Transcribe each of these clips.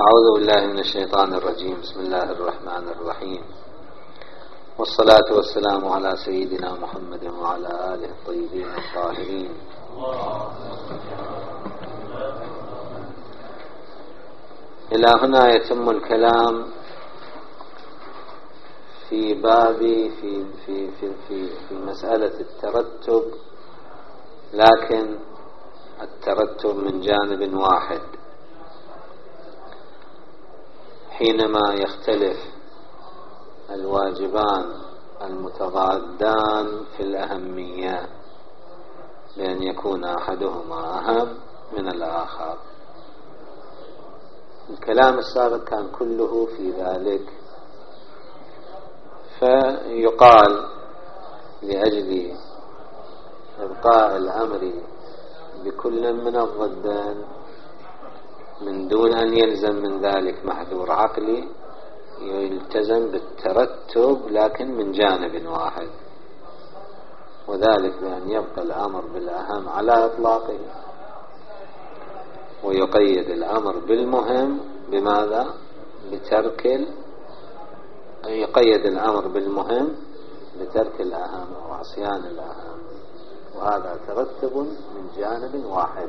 أعوذ بالله من الشيطان الرجيم. بسم الله الرحمن الرحيم، والصلاة والسلام على سيدنا محمد وعلى آله الطيبين الطاهرين. إلى هنا يتم الكلام في باب في في في في, في مسألة الترتب، لكن الترتب من جانب واحد. حينما يختلف الواجبان المتضادان في الأهمية بأن يكون أحدهما أهم من الآخر. الكلام السابق كان كله في ذلك، فيقال لأجل إبقاء الأمر بكل من الضدين من دون أن يلزم من ذلك محذور عقلي، يلتزم بالترتب لكن من جانب واحد، وذلك بأن يبقى الأمر بالأهم على إطلاقه، ويقيد الأمر بالمهم بماذا؟ يقيد الأمر بالمهم بترك الأهم أو عصيان الأهم، وهذا ترتب من جانب واحد.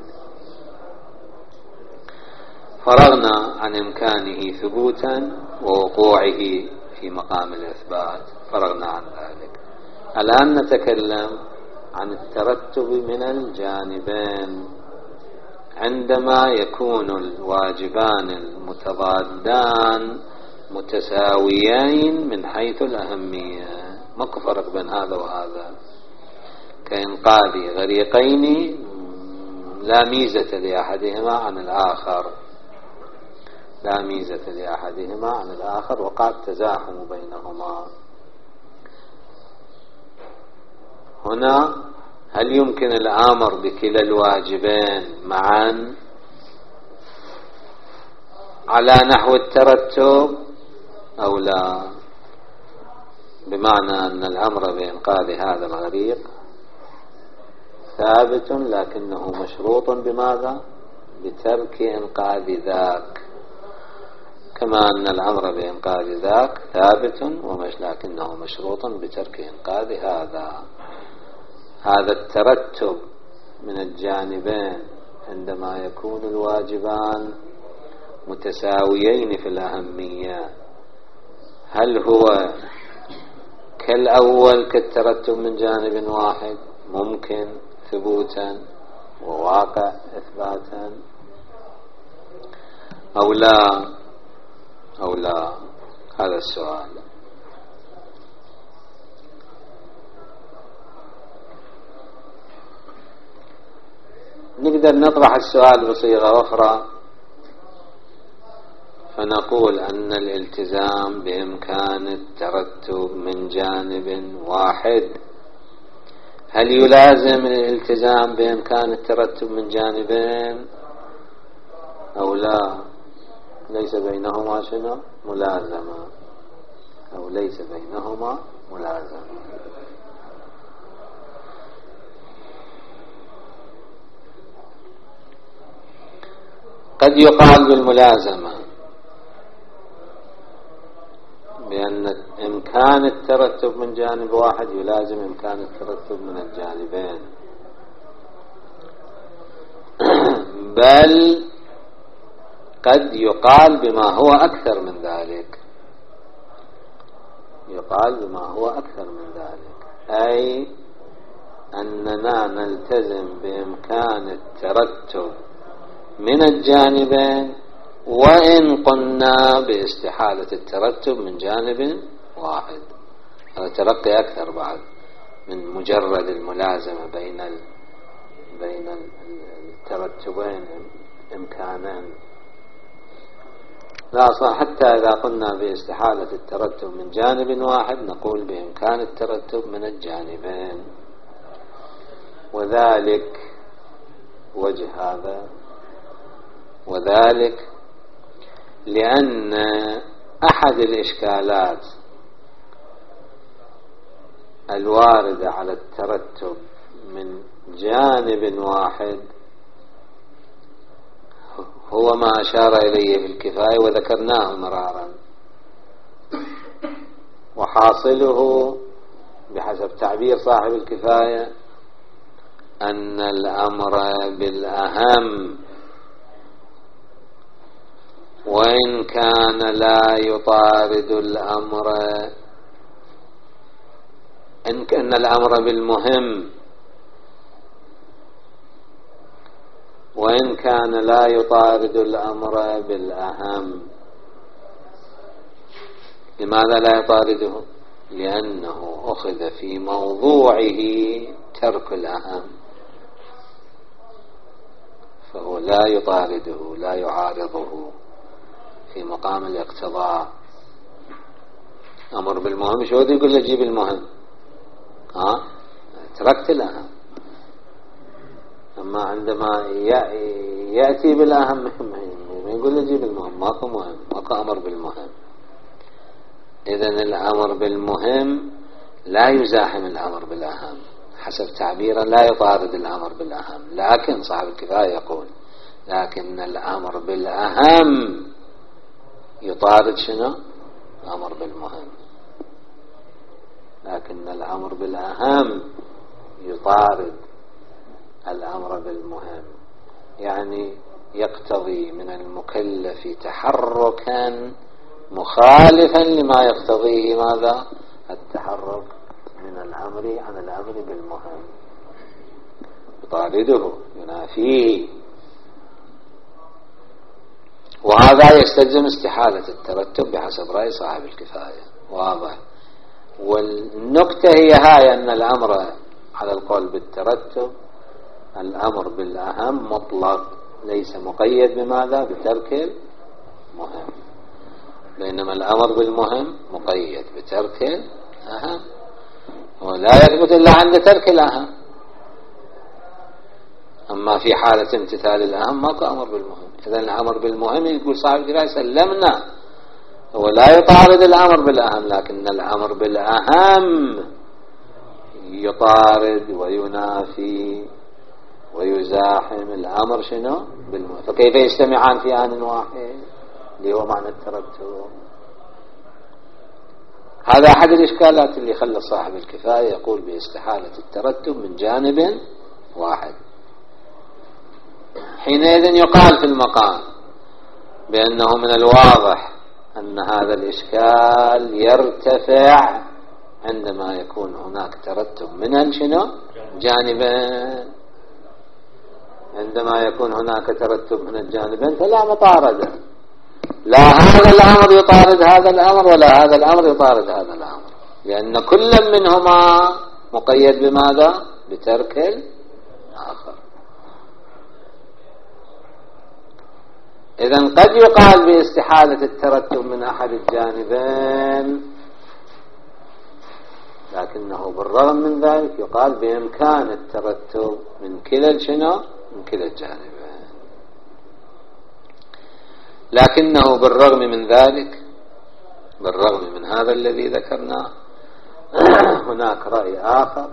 فرغنا عن إمكانه ثبوتا ووقوعه في مقام الإثبات، فرغنا عن ذلك. الآن نتكلم عن الترتب من الجانبين عندما يكون الواجبان المتضادان متساويين من حيث الأهمية. ماكو فرق بين هذا وهذا، كإنقاذ غريقين لا ميزة لأحدهما عن الآخر، لا ميزة لأحدهما عن الآخر، وقد تزاحم بينهما. هنا هل يمكن الأمر بكلا الواجبين معا على نحو الترتب أو لا؟ بمعنى أن الأمر بإنقاذ هذا الغريق ثابت، لكنه مشروط بماذا؟ بترك إنقاذ ذاك، كما أن الأمر بإنقاذ ذاك ثابت لكنه مشروط بترك إنقاذ هذا. هذا الترتب من الجانبين عندما يكون الواجبان متساويين في الأهمية، هل هو كالأول كالترتب من جانب واحد ممكن ثبوتا وواقع إثباتا أو لا؟ هذا السؤال. نقدر نطرح السؤال بصيغة أخرى فنقول أن الالتزام بإمكان الترتب من جانب واحد، هل يلازم الالتزام بإمكان الترتب من جانبين أو لا؟ ليس بينهما شنو؟ ملازمة، أو ليس بينهما ملازمة. قد يقال بالملازمة بأن إمكان الترتب من جانب واحد يلازم إمكان الترتب من الجانبين، بل قد يقال بما هو أكثر من ذلك، يقال بما هو أكثر من ذلك، أي أننا نلتزم بإمكان الترتب من الجانبين وإن قلنا باستحالة الترتب من جانب واحد. هذا ترقي أكثر بعد من مجرد الملازمة بين الترتبين إمكانين. لا صح، حتى إذا قلنا باستحالة الترتب من جانب واحد نقول بإمكان الترتب من الجانبين، وذلك وجه هذا، وذلك لأن أحد الإشكالات الواردة على الترتب من جانب واحد هو ما أشار إليه في الكفاية وذكرناه مرارا، وحاصله بحسب تعبير صاحب الكفاية أن الأمر بالأهم وإن كان لا يطارد الأمر، أن الأمر بالمهم وإن كان لا يطارد الأمر بالأهم. لماذا لا يطارده؟ لأنه أخذ في موضوعه ترك الأهم، فهو لا يطارده لا يعارضه في مقام الاقتضاء. أمر بالمهم شو يقول له جيب المهم، تركت الأهم. أما عندما يأتي بالأهم يقول له جيب المهم، ماكو مهم، ماكو أمر بالمهم. إذن الأمر بالمهم لا يزاحم الأمر بالأهم، حسب تعبيره لا يطارد الأمر بالأهم. لكن صاحب الكفاية يقول لكن الأمر بالأهم يطارد شنو؟ الأمر بالمهم. لكن الأمر بالأهم يطارد الأمر بالمهم، يعني يقتضي من المكلف تحركا مخالفا لما يقتضيه ماذا؟ التحرك من الأمر عن الأمر بالمهم، يطارده ينافيه. وهذا يستلزم استحالة الترتب بحسب رأي صاحب الكفاية، واضح. والنكتة هي هاي أن الأمر على القول بالترتب الأمر بالأهم مطلق، ليس مقيد بماذا؟ بترك المهم، بينما الأمر بالمهم مقيد بترك الأهم، ولا يثبت إلا عند ترك الأهم. أما في حالة امتثال الأهم ماكو أمر بالمهم. إذن الأمر بالمهم يقول صاحب الكفاية سلمنا، هو لا يطارد الأمر بالأهم، لكن الأمر بالأهم يطارد وينافي ويزاحم الأمر شنو؟ بالمهم. فكيف يجتمعان في آن واحد؟ اللي هو معنى الترتب. هذا أحد الإشكالات اللي خلى صاحب الكفاية يقول باستحالة الترتب من جانب واحد. حينئذ يقال في المقام بأنه من الواضح أن هذا الإشكال يرتفع عندما يكون هناك ترتب من شنو؟ جانبين. عندما يكون هناك ترتب من الجانبين فلا مطاردة، لا هذا الأمر يطارد هذا الأمر ولا هذا الأمر يطارد هذا الأمر، لأن كل منهما مقيد بماذا؟ بترك الآخر. إذن قد يقال باستحالة الترتب من أحد الجانبين، لكنه بالرغم من ذلك يقال بإمكان الترتب من كلا شنو؟ من كلا الجانبين. لكنه بالرغم من ذلك، بالرغم من هذا الذي ذكرناه، هناك رأي آخر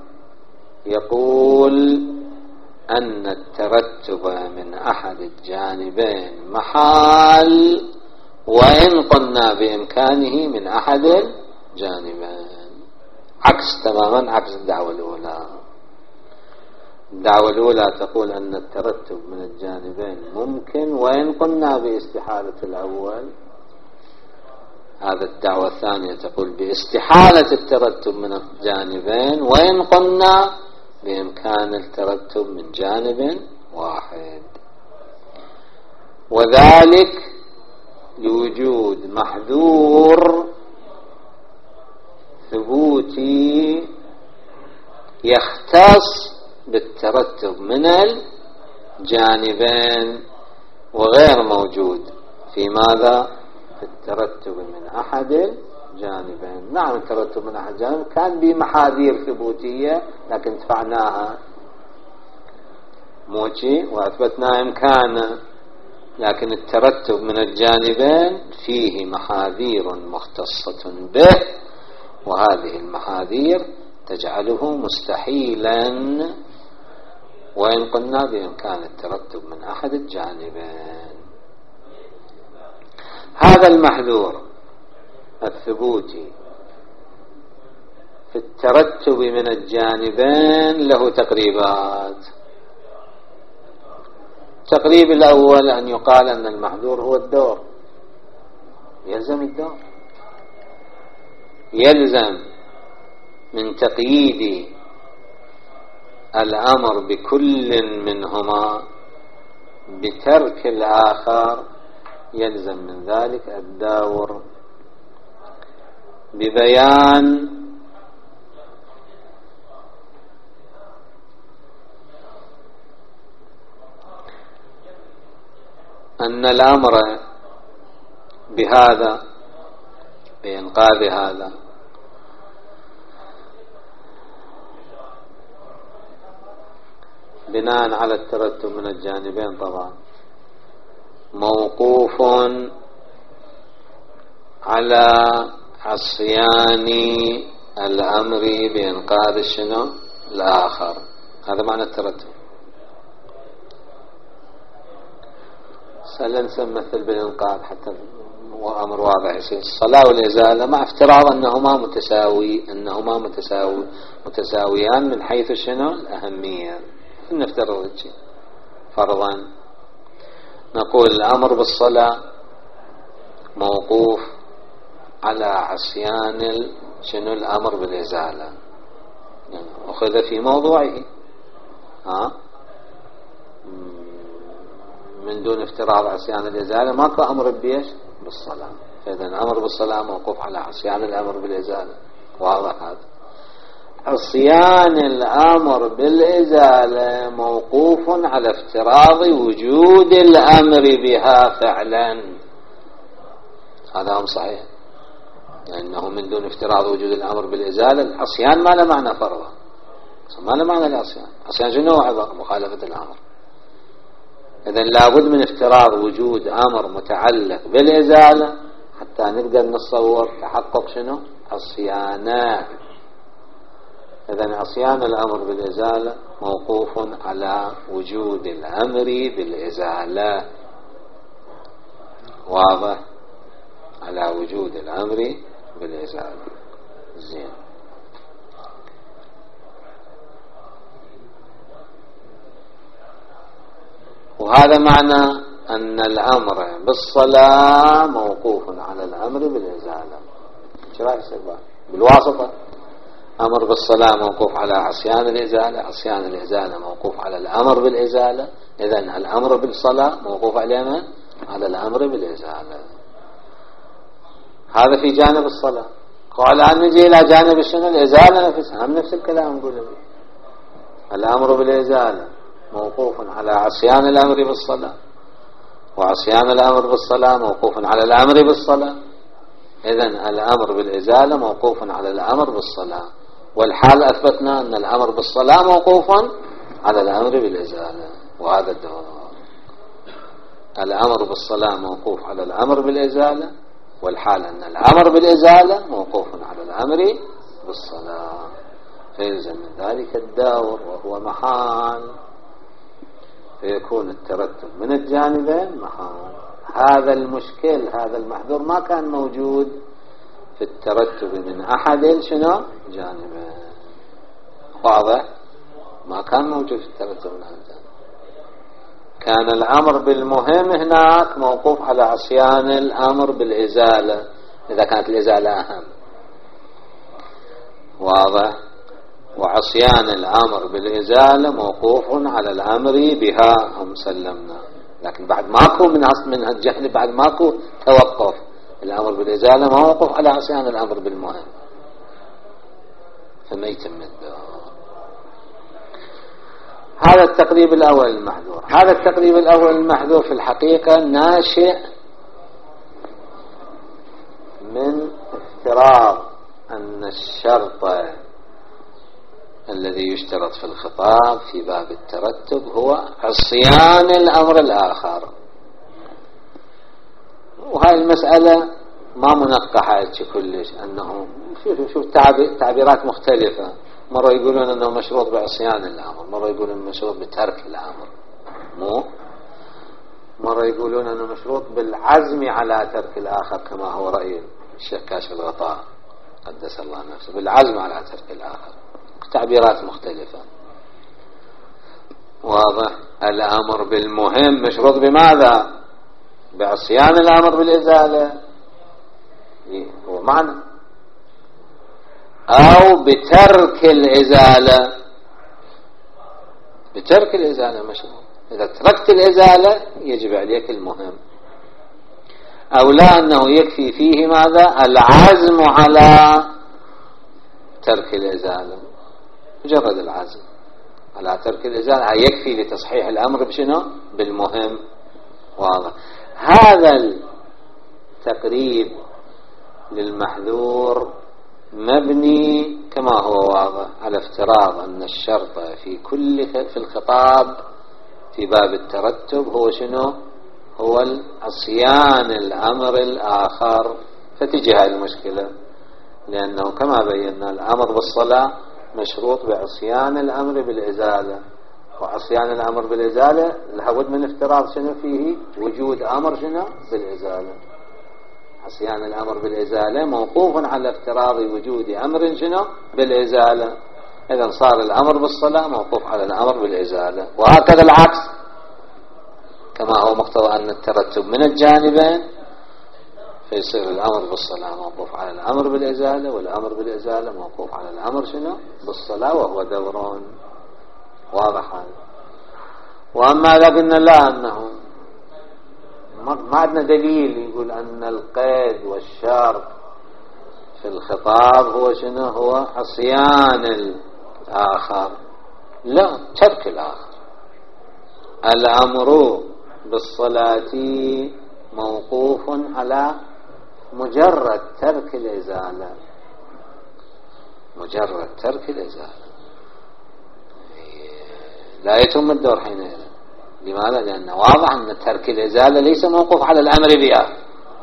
يقول أن الترتب من أحد الجانبين محال وإن قلنا بإمكانه من أحد الجانبين، عكس تماما عكس الدعوة الأولى. الدعوة الأولى تقول أن الترتب من الجانبين ممكن وإن قلنا باستحالة الأول، هذا الدعوة الثانية تقول باستحالة الترتب من الجانبين وإن قلنا بإمكان الترتب من جانب واحد، وذلك لوجود محذور ثبوتي يختص بالترتب من الجانبين وغير موجود في ماذا؟ في الترتب من أحد الجانبين. نعم الترتب من أحد الجانبين كان بمحاذير ثبوتية لكن دفعناها موجي وأثبتنا إمكانه، لكن الترتب من الجانبين فيه محاذير مختصة به، وهذه المحاذير تجعله مستحيلا وإن قلنا بإمكان الترتب من أحد الجانبين. هذا المحذور الثبوتي في الترتب من الجانبين له تقريبات. التقريب الأول أن يقال أن المحذور هو الدور، يلزم الدور، يلزم من تقييد الأمر بكل منهما بترك الآخر، يلزم من ذلك الدور ببيان أن الأمر بهذا بإنقاذ هذا بناء على الترتب من الجانبين طبعا موقوف على عصيان الأمر بإنقاذ شنو الآخر. هذا معنى الترتب. نمثل بالإنقاذ حتى أمر واضح يصير. الصلاة والإزالة مع افتراض أنهما متساويان من حيث شنو الأهمية. نفترض شيء فرضا نقول الأمر بالصلاة موقوف على عصيان شنو الأمر بالإزالة، يعني أخذ في موضوعه من دون افتراض عصيان الإزالة ماكو أمر بيش بالصلاة. فإذا الأمر بالصلاة موقوف على عصيان الأمر بالإزالة. واضح هذا. عصيان الأمر بالإزالة موقوف على افتراض وجود الأمر بها فعلا. هذا هم صحيح، لأنه من دون افتراض وجود الأمر بالإزالة العصيان ما له معنى فرضا، ما له معنى العصيان. عصيان شنو؟ مخالفة الأمر. إذن لابد من افتراض وجود أمر متعلق بالإزالة حتى نقدر نتصور تحقق شنو عصيانه. إذن عصيان الأمر بالإزالة موقوف على وجود الأمر بالإزالة. واضح؟ على وجود الأمر بالإزالة. زين. وهذا معنى أن الأمر بالصلاة موقوف على الأمر بالإزالة. شو رأي السبب؟ بالواسطة. أمر بالصلاة موقوف على عصيان الإزالة، عصيان الإزالة موقوف على الأمر بالإزالة. إذن الأمر بالصلاة موقوف علينا على الأمر بالإزالة. هذا في جانب الصلاة. قال أن نجي إلى جانب شنو الإزالة نفسها، هم نفس الكلام نقول الأمر بالإزالة موقوف على عصيان الأمر بالصلاة، وعصيان الأمر بالصلاة موقوف على الأمر بالصلاة. إذن الأمر بالإزالة موقوف على الأمر بالصلاة، والحال أثبتنا أن الأمر بالصلاة موقوف على الأمر بالإزالة. وهذا الدور. الأمر بالصلاة موقوف على الأمر بالإزالة، والحال أن الأمر بالإزالة موقوف على الأمر بالصلاة، فيلزم من ذلك الدور وهو محال، فيكون الترتب من الجانبين محال. هذا المشكل، هذا المحذور ما كان موجود في الترتب من أحد شنو جانبين. واضح؟ ما كان موجود في الترتب من أحد جانبين. كان الأمر بالمهم هناك موقوف على عصيان الأمر بالإزالة إذا كانت الإزالة أهم. واضح؟ وعصيان الأمر بالإزالة موقوف على الأمر بها، هم سلمنا. لكن بعد ماكو من هالجهل، بعد ماكو توقف. الأمر بالإزالة ما موقوف على عصيان الأمر بالمهم، فما يتم الدور. هذا التقريب الأول المحذور. هذا التقريب الأول المحذور في الحقيقة ناشئ من افتراض أن الشرط الذي يشترط في الخطاب في باب الترتب هو عصيان الأمر الآخر. وهذه المسألة ما منقحة كلش، أنه شوف تعبيرات مختلفة. مرة يقولون أنه مشروط بعصيان الأمر، مرة يقولون مشروط بترك الأمر. مو مرة يقولون أنه مشروط بالعزم على ترك الآخر كما هو رأي الشيخ كاشف الغطاء قدس الله نفسه، بالعزم على ترك الآخر، تعبيرات مختلفة. واضح؟ الأمر بالمهم مشروط بماذا؟ بعصيان الأمر بالإزالة، هو معنى، أو بترك الإزالة. بترك الإزالة مشروط، إذا تركت الإزالة يجب عليك المهم، أو لا أنه يكفي فيه ماذا؟ العزم على ترك الإزالة، مجرد العزم على ترك الإزالة يكفي لتصحيح الأمر بشنو؟ بالمهم. واضح؟ هذا التقريب للمحذور مبني كما هو واضح على افتراض أن الشرط في الخطاب في باب الترتب هو شنو؟ هو عصيان الأمر الآخر. فتجي هذه المشكلة، لأنه كما بينا الأمر بالصلاة مشروط بعصيان الأمر بالإزالة، وعصيان الأمر بالإزالة لابد من افتراض شنو فيه؟ وجود أمر شنو؟ بالإزالة. عصيان الأمر بالإزالة موقوف على افتراض وجود أمر شنو؟ بالإزالة. إذا صار الأمر بالصلاة موقوف على الأمر بالإزالة، وهكذا العكس كما هو مقتضى أن الترتب من الجانبين، فيصير الأمر بالصلاة موقوف على الأمر بالإزالة، والأمر بالإزالة موقوف على الأمر شنو؟ بالصلاة، وهو دور واضح هذا. وأما إذا قلنا لا، أنه ما عندنا دليل يقول أن القيد والشرط في الخطاب هو شنو؟ هو عصيان الآخر، لا، ترك الآخر. الأمر بالصلاة موقوف على مجرد ترك الإزالة، مجرد ترك الإزالة، لا يتم الدور حينئذ. لماذا؟ لأن واضح أن ترك الإزالة ليس موقوف على الأمر بها.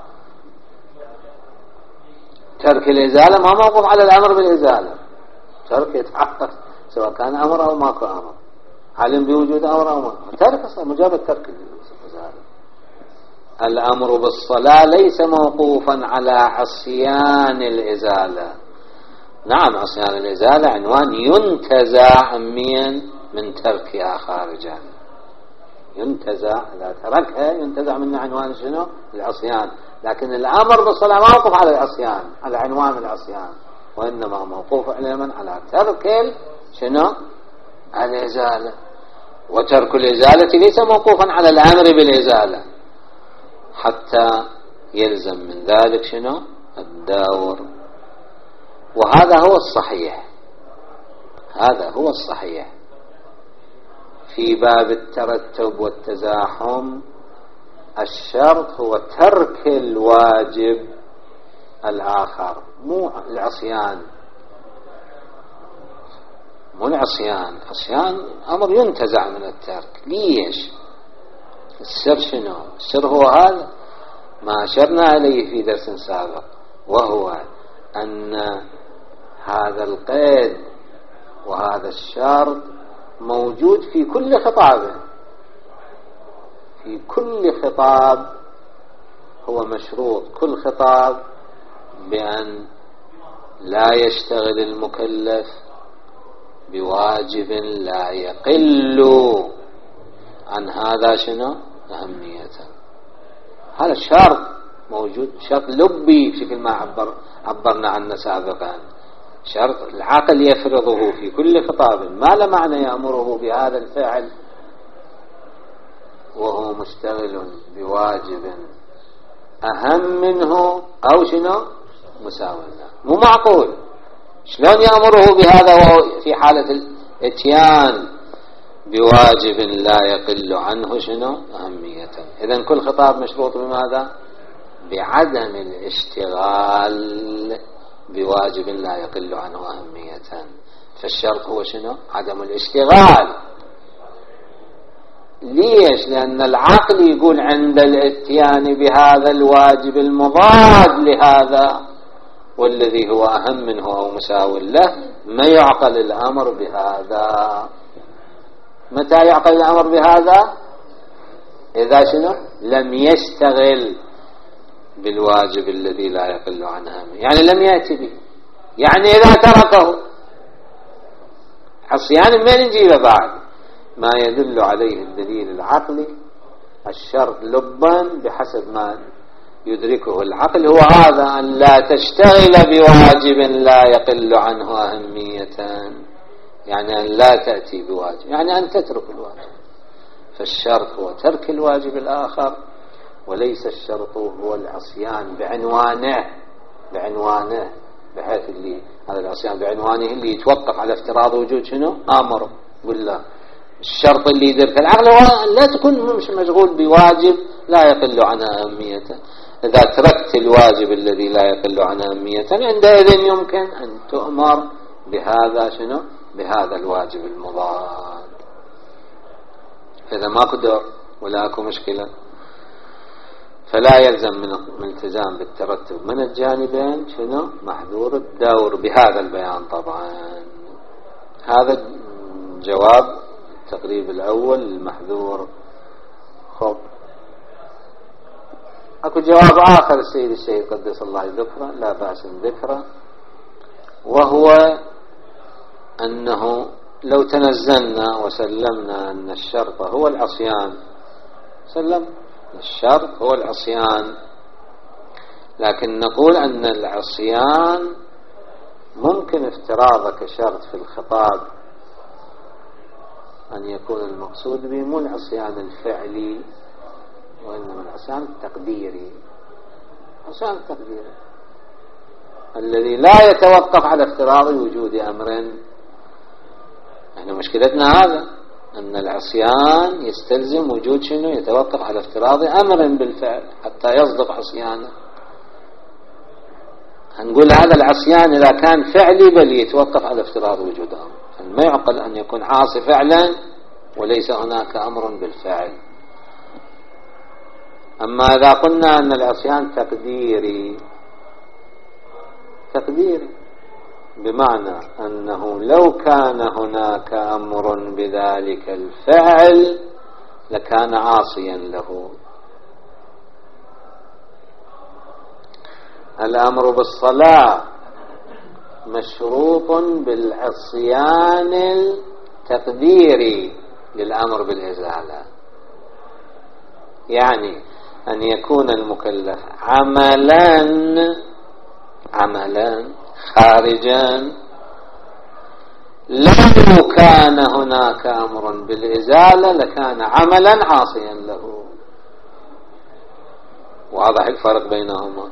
ترك الإزالة ما موقوف على الأمر بالإزالة، ترك يتحقق سواء كان أمر أو ماكو أمر، علم بوجود أمر أو ما، ترك مجرد ترك الإزالة. الأمر بالصلاة ليس موقوفا على عصيان الإزالة. نعم، عصيان الإزالة عنوان ينتزع من تركها خارجا، ينتزع، إذا تركها ينتزع من عنوان شنو؟ العصيان. لكن الأمر بالصلاة ما موقوف على العصيان، على عنوان العصيان، وإنما موقوف على ترك شنو؟ الإزالة. وترك الإزالة ليس موقوفا على الأمر بالإزالة، حتى يلزم من ذلك شنو؟ الدور. وهذا هو الصحيح، هذا هو الصحيح في باب الترتب والتزاحم. الشرط هو ترك الواجب الآخر، مو العصيان، مو العصيان. عصيان أمر ينتزع من الترك. ليش؟ السر شنو؟ السر هو هذا ما أشرنا عليه في درس سابق، وهو أن هذا القيد وهذا الشرط موجود في كل خطاب، في كل خطاب هو مشروط، كل خطاب بأن لا يشتغل المكلف بواجب لا يقل عن هذا شنو؟ أهمية. هذا الشرط موجود، شرط لبي بشكل ما عبرنا عنه سابقا، شرط العقل يفرضه في كل خطاب ما لا معنى يأمره بهذا الفعل وهو مشتغل بواجب أهم منه أو شنو؟ مساوي له. مو معقول، شلون يأمره بهذا وهو في حالة الاتيان بواجب لا يقل عنه شنو؟ أهمية. إذن كل خطاب مشروط بماذا؟ بعدم الاشتغال بواجب لا يقل عنه أهمية. فالشرط هو شنو؟ عدم الاشتغال. ليش؟ لأن العقل يقول عند الاتيان بهذا الواجب المضاد لهذا والذي هو أهم منه أو مساو له ما يعقل الأمر بهذا. متى يعقل الأمر بهذا؟ إذا شنو لم يشتغل بالواجب الذي لا يقل عن أهمية، يعني لم يأتي به، يعني إذا تركه. عصيان من نجيبه بعد ما يدل عليه الدليل العقلي. الشرط لبا بحسب ما يدركه العقل هو هذا، أن لا تشتغل بواجب لا يقل عنه أهمية، يعني أن لا تأتي بواجب، يعني أن تترك الواجب. فالشرط هو ترك الواجب الآخر، وليس الشرط هو العصيان بعنوانه بحيث اللي هذا العصيان بعنوانه اللي يتوقف على افتراض وجود شنو أمر. قل لا، الشرط اللي يدرك العقل هو لا تكون مش مشغول بواجب لا يقل عن أهمية. إذا تركت الواجب الذي لا يقل عن أهمية عندئذ يمكن أن تؤمر بهذا شنو بهذا الواجب المضاد. إذا ما قدر ولا أكو مشكلة فلا يلزم من التزام بالترتب من الجانبين شنو محذور الدور بهذا البيان. طبعا هذا جواب التقريب الأول المحذور. خب أكو جواب آخر السيد الشيخ قدس الله ذكره لا بأس ذكره، وهو أنه لو تنزلنا وسلمنا أن الشرط هو العصيان، سلم الشرط هو العصيان، لكن نقول أن العصيان ممكن افتراضه كشرط في الخطاب أن يكون المقصود به مو العصيان الفعلي وإنما العصيان التقديري. العصيان التقديري الذي لا يتوقف على افتراض وجود أمر. احنا مشكلتنا هذا، أن العصيان يستلزم وجود شنو يتوقف على افتراض أمر بالفعل حتى يصدق عصيانه. هنقول هذا العصيان إذا كان فعلي بل يتوقف على افتراض وجود أمر، ما يعقل أن يكون عاصي فعلا وليس هناك أمر بالفعل. أما إذا قلنا أن العصيان تقديري بمعنى أنه لو كان هناك أمر بذلك الفعل لكان عاصيا له. الأمر بالصلاة مشروط بالعصيان التقديري للأمر بالإزالة، يعني أن يكون المكلف عملا خارجا لو كان هناك أمر بالإزالة لكان عملا عاصيا له. واضح الفرق بينهما.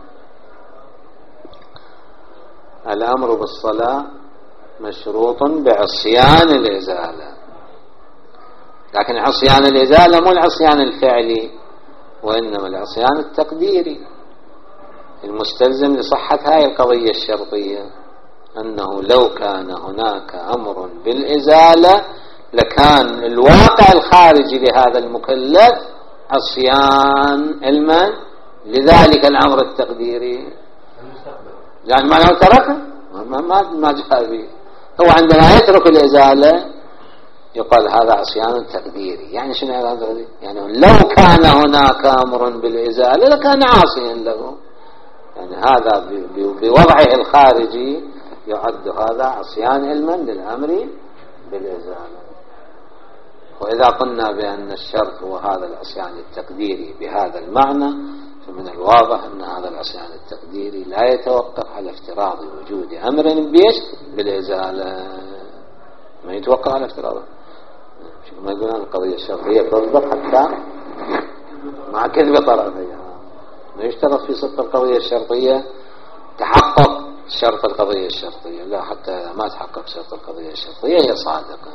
الأمر بالصلاة مشروط بعصيان الإزالة، لكن عصيان الإزالة مو العصيان الفعلي وإنما العصيان التقديري المستلزم لصحة هذه القضية الشرطية، أنه لو كان هناك أمر بالإزالة لكان الواقع الخارجي لهذا المكلف عصيان علما لذلك الأمر التقديري، يعني ما لو تركه ما جاء به. هو عندما يترك الإزالة يقال هذا عصيان تقديري. يعني شنو هذا؟ يعني لو كان هناك أمر بالإزالة لكان عاصيا له، يعني هذا بوضعه الخارجي يعد هذا عصيان علما للأمر بالإزالة. وإذا قلنا بأن الشرط هو هذا العصيان التقديري بهذا المعنى فمن الواضح أن هذا العصيان التقديري لا يتوقف على افتراض وجود أمر بالإزالة، ما يتوقف على افتراضه. شوف ما يقولون القضية الشرطية تصدق حتى مع كذب طرفها، ما يشترط في صدق القضية الشرطية تحقق شرط القضية الشرطية، لا حتى ما تحقق شرط القضية الشرطية هي صادقة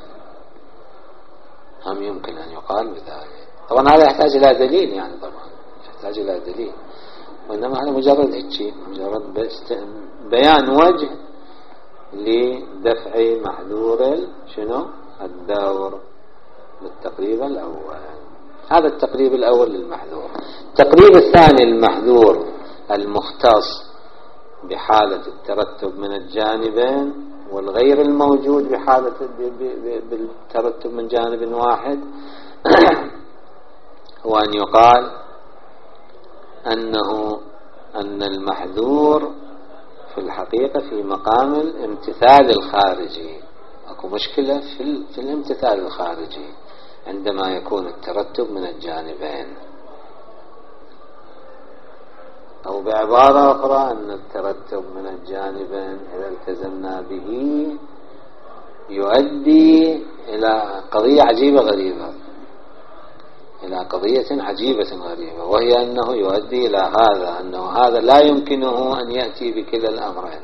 هم يمكن أن يقال بذلك. طبعا هذا يحتاج إلى دليل، يعني طبعا يحتاج إلى دليل، وإنما هذا مجرد هيك مجرد بيان وجه لدفع محذور شنو الدور بالتقريب الأول. هذا التقريب الأول للمحذور. التقريب الثاني المحذور المختص بحالة الترتب من الجانبين والغير الموجود بحالة بالترتب من جانب واحد هو أن يقال أن المحذور في الحقيقة في مقام الامتثال الخارجي. أكو مشكلة في الامتثال الخارجي عندما يكون الترتب من الجانبين، أو بعبارة أخرى أن الترتب من الجانبين إذا التزمنا به يؤدي إلى قضية عجيبة غريبة، إلى قضية عجيبة غريبة، وهي أنه يؤدي إلى هذا، أنه هذا لا يمكنه أن يأتي بكلا الأمرين،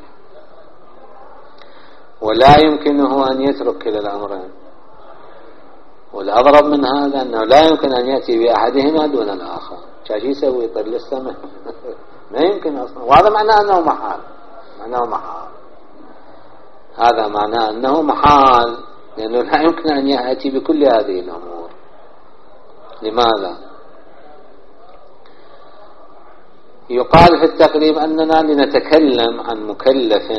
ولا يمكنه أن يترك كلا الأمرين. والأضرب من هذا أنه لا يمكن أن يأتي بأحدهما دون الآخر. شاش يسوي؟ يطير للسماء؟ ما يمكن أصلا. وهذا معناه أنه محال، هذا معناه أنه محال، لأنه لا يمكن أن يأتي بكل هذه الأمور. لماذا؟ يقال في التقريب أننا لنتكلم عن مكلف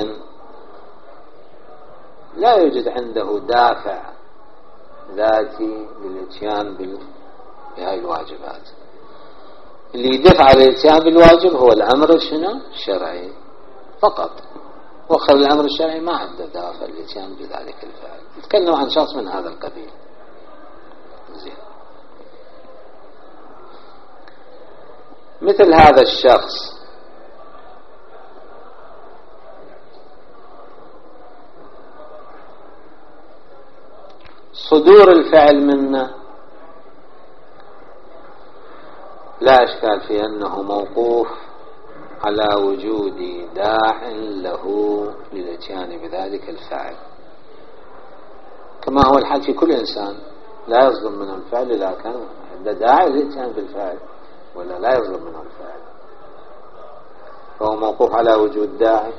لا يوجد عنده دافع ذاتي للاتيان بهذه الواجبات. اللي يدفع للاتيان بالواجب هو الأمر الشرعي فقط، وآخر الأمر الشرعي ما عنده دافع للاتيان بذلك الفعل. نتكلم عن شخص من هذا القبيل. زين. مثل هذا الشخص صدور الفعل منه لا إشكال في أنه موقوف على وجود داع له للاتيان بذلك الفعل، كما هو الحال في كل إنسان. لا يظلم منه الفعل إذا كان عنده داعي للاتيان بالفعل، ولا لا يظلم منه الفعل، فهو موقوف على وجود داعي.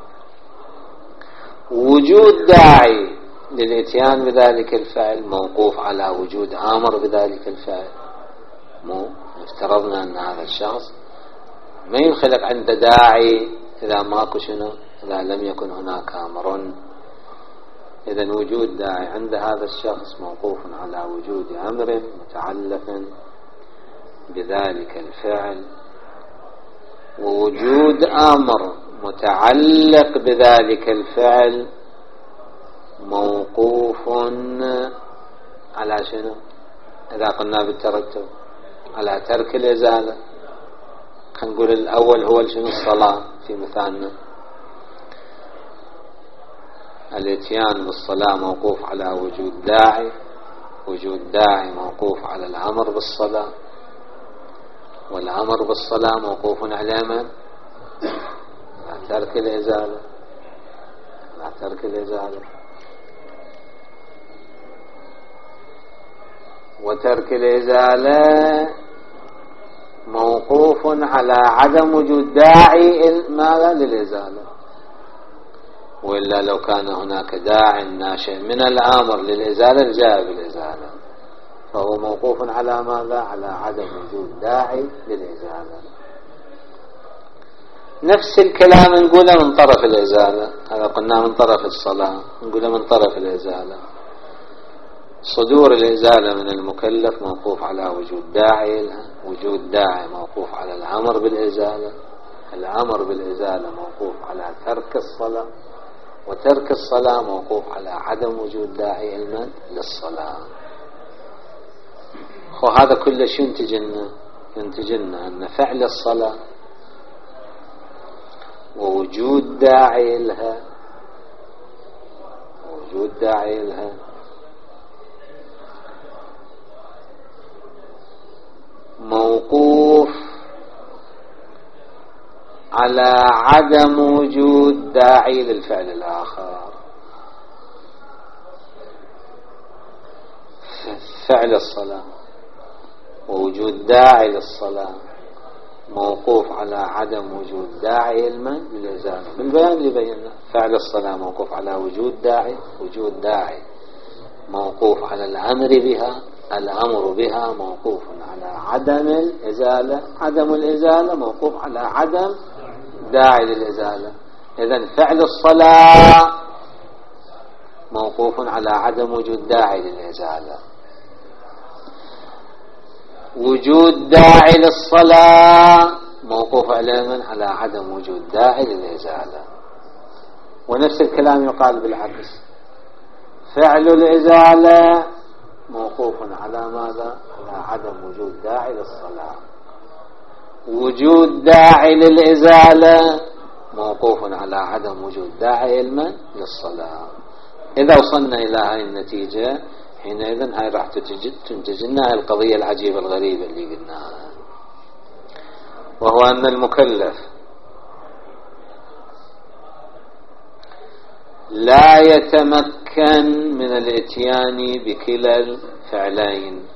وجود داعي للاتيان بذلك الفعل موقوف على وجود آمر بذلك الفعل. افترضنا أن هذا الشخص ما ينخلق عنده داعي إذا ماكو إذا لم يكن هناك أمر. إذن وجود داعي عند هذا الشخص موقوف على وجود أمر متعلق بذلك الفعل، ووجود أمر متعلق بذلك الفعل موقوف على إذا قلنا بالترتب على ترك الإزالة. نقول الأول هو الصلاة في مثالنا. الاتيان بالصلاة موقوف على وجود داعي، وجود داعي موقوف على الأمر بالصلاة، والأمر بالصلاة موقوف على من؟ على ترك الإزالة، على ترك الإزالة. وترك الإزالة موقوف على عدم وجود داعي ماذا للإزالة. وإلا لو كان هناك داع ناشئ من الأمر للإزالة جاء بالإزالة، فهو موقوف على ماذا؟ على عدم وجود داعي للإزالة. نفس الكلام نقوله من طرف الإزالة. هذا قلنا من طرف الصلاة، نقوله من طرف الإزالة. صدور الإزالة من المكلف موقوف على وجود داعي لها، وجود داعي موقوف على الأمر بالإزالة، الأمر بالإزالة موقوف على ترك الصلاة، وترك الصلاة موقوف على عدم وجود داعي للصلاة. وهذا كله شو ينتج لنا أن فعل الصلاة ووجود داعي لها موقوف على عدم وجود داعي للفعل الآخر. فعل الصلاة ووجود داعي للصلاة موقوف على عدم وجود داعي للإزالة. بالبيان اللي بينا فعل الصلاة موقوف على وجود داعي موقوف على الأمر بها، الأمر بها موقوف على عدم الإزالة، عدم الإزالة موقوف على عدم داعي للإزالة. إذن فعل الصلاة موقوف على عدم وجود داعي للإزالة. وجود داعي للصلاة موقوف على من؟ على عدم وجود داعي للإزالة. ونفس الكلام يقال بالعكس، فعل الإزالة موقوف على ماذا؟ على عدم وجود داعي للصلاة. وجود داعي للإزالة موقوف على عدم وجود داعي للصلاة. إذا وصلنا إلى هاي النتيجة حينئذ هاي راح تنتج لنا القضية العجيبة الغريبة اللي قلناها، وهو أن المكلف لا يتمكن من الاتيان بكلا الفعلين.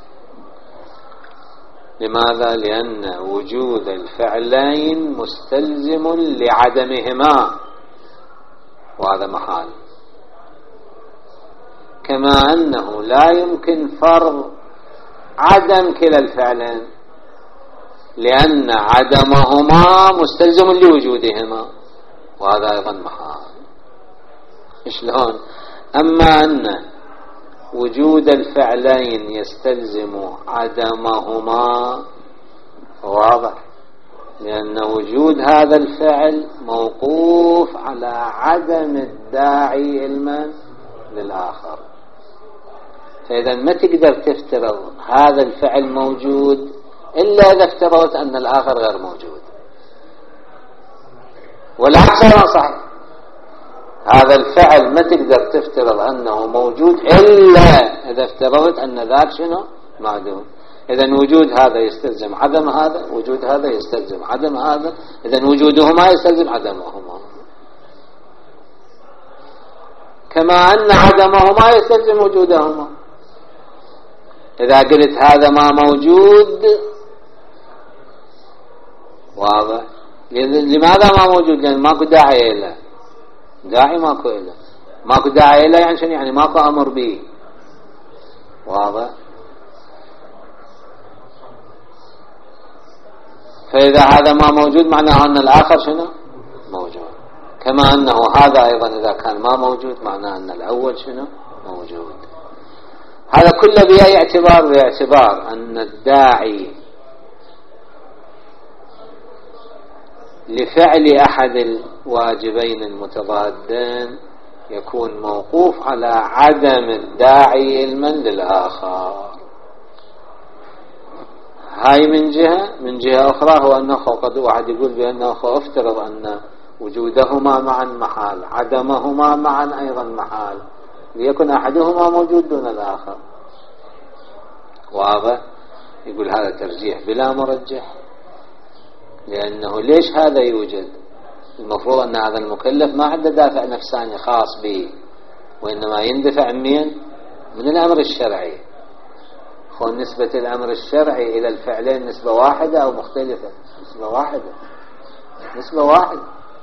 لماذا؟ لأن وجود الفعلين مستلزم لعدمهما، وهذا محال. كما أنه لا يمكن فرض عدم كلا الفعلين لأن عدمهما مستلزم لوجودهما، وهذا أيضا محال. شلون؟ أما أن وجود الفعلين يستلزم عدمهما واضح، لأن وجود هذا الفعل موقوف على عدم الداعي للآخر. فإذا ما تقدر تفترض هذا الفعل موجود إلا إذا افترضت أن الآخر غير موجود، والعكس لا صحيح. هذا الفعل ما تقدر تفترض أنه موجود إلا إذا افترضت أن ذاك شنو؟ معدوم. إذن وجود هذا يستلزم عدم هذا، وجود هذا يستلزم عدم هذا، إذن وجودهما يستلزم عدمهما. كما أن عدمهما يستلزم وجودهما. إذا قلت هذا ما موجود واضح. لماذا ما موجود؟ لأن ماكو داعي له. داعي ماكو له، ماكو داعي له يعني شنو؟ يعني ماكو أمر به. واضح. فإذا هذا ما موجود معناه أن الآخر شنو؟ موجود. كما أنه هذا أيضا إذا كان ما موجود معناه أن الأول شنو؟ موجود. هذا كله بأي اعتبار؟ باعتبار أن الداعي لفعل أحد الواجبين المتضادين يكون موقوف على عدم الداعي للآخر. هاي من جهة أخرى هو أنه قد واحد يقول بأنه افترض أن وجودهما معا محال، عدمهما معا أيضا محال، ليكن أحدهما موجود دون الآخر. واضح؟ يقول هذا ترجيح بلا مرجح، لأنه ليش هذا يوجد؟ المفروض أن هذا المكلف ما عنده دافع نفساني خاص به، وإنما يندفع من الأمر الشرعي. نسبة الأمر الشرعي إلى الفعلين نسبة واحدة أو مختلفة؟ نسبة واحدة. نسبة واحدة.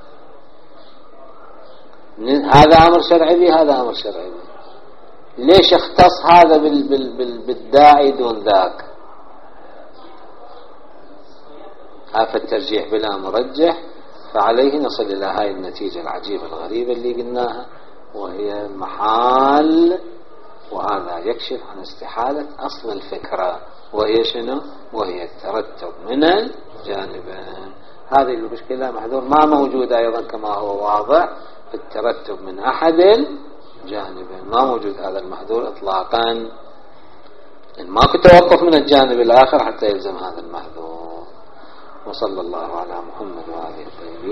هذا أمر شرعي به، هذا أمر شرعي به. ليش اختص هذا بالداعي دون ذاك؟ هذا الترجيح بلا مرجح، فعليه نصل إلى هاي النتيجة العجيبة الغريبة اللي قلناها، وهي محال. وهذا يكشف عن استحالة أصل الفكرة، وهي شنو؟ وهي الترتب من الجانبين. هذه المشكلة محذور ما موجودة أيضا كما هو واضح في الترتب من أحد الجانبين، ما موجود هذا المحذور إطلاقا. ماكو توقف من الجانب الآخر حتى يلزم هذا المحذور. وصلى الله على محمد وآله الطيبين.